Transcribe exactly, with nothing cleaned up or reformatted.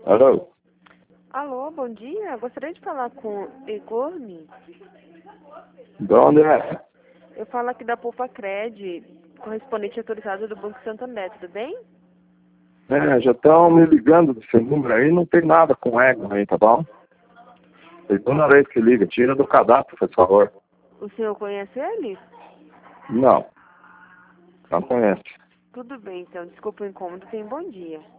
Alô? Alô, bom dia. Gostaria de falar com Egorme. De onde é? Eu falo aqui da Poupa Cred, correspondente autorizado do Banco Santander, tudo bem? É, já estão me ligando desse número aí, não tem nada com ego aí, tá bom? Segunda vez que liga, tira do cadastro, por favor. O senhor conhece ele? Não, não conhece. Tudo bem, então. Desculpa o incômodo. Tenha um bom dia.